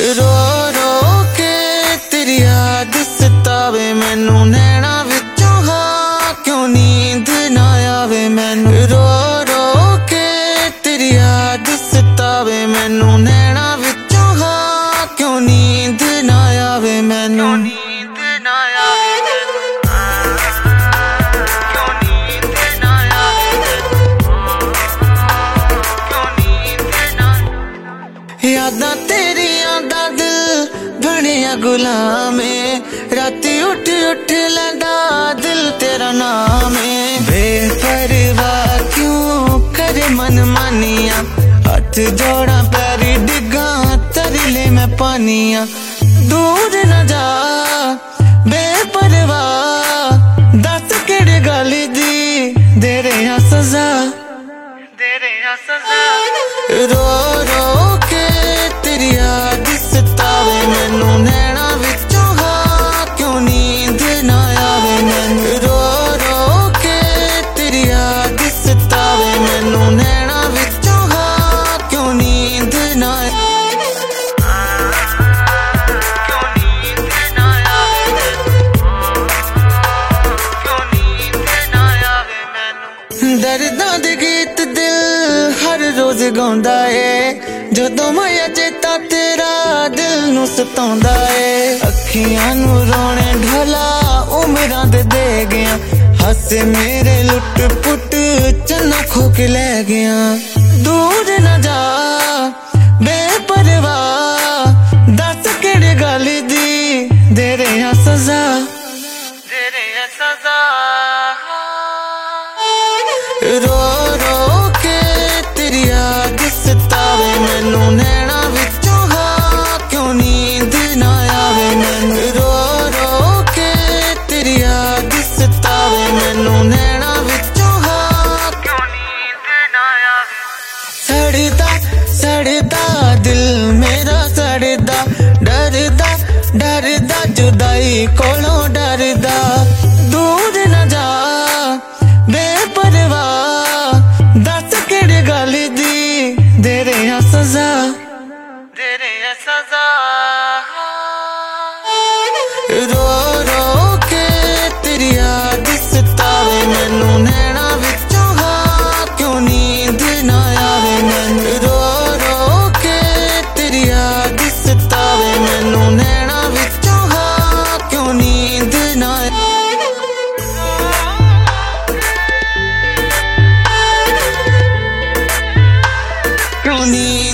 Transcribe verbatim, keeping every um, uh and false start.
रो रो के तेरी याद सतावे मैनू, नैना विचों हाँ क्यों नींद ना आवे मैनू। रो रो के तेरी याद सतावे मैनू, नैना विचों हाँ क्यों नींद ना आवे मैनू। यादां तेरियां दा दिल बनिया गुलाम है, राती उठ उठ लैंदा दिल तेरा नाम है। बेपरवाह क्यों करे मन मानिया, हाथ जोड़ा पैरी डिगा तेरे ले मैं पानिया। दूर न जा बेपरवाह, दस केड़े गल दी दे रहा सजा, दे रहा सजा। रो रो के तेरी याद सतावे मैनू, नैना विचों हाँ क्यों नींद ना आवे मैनू। रो रो के तेरी याद सतावे मैनू, नैना विचों हाँ क्यों नींद ना आवे। दर्दां दे गीत दिल हर रोज गाउंदा है, जदों मैं चेता तेरा दिल नू सताउंदा है। अखियां नू रोने ढोला उमरां दे दे गया, हसे मेरे लुट पुट चन्ना खो के ले गया। दूर न जा बेपरवाह, दस केड़े गल दी दे रहा सजा, दे रहा सजा। रो रो के तेरी याद सतावे मैनू, नैना विचों हाँ क्यों नींद ना आवे मैनू। रो रो के तेरी याद सतावे मैनू, नैना विचों हाँ क्यों नींद ना आवे। सड़दा सड़दा दिल मेरा सड़दा, डरदा डरदा जुदाई कोलों डरदा। दूर न जा बेपरवाह, दस केड़े गल दी दे रहा सजा, दे रहा सजा। रो रो के तेरी याद सतावे मैनू, नैना विचों हाँ क्यों नींद ना आवे मैनू। रो रो के तेरी याद सतावे मैनू, नैना विचों हाँ क्यों नींद ना क्यों नींद